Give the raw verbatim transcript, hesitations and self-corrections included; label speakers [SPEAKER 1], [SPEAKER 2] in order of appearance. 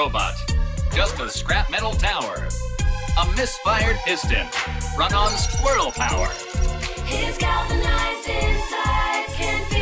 [SPEAKER 1] robot. Just a scrap metal tower. A misfired piston. Run on squirrel power.
[SPEAKER 2] His galvanized insides can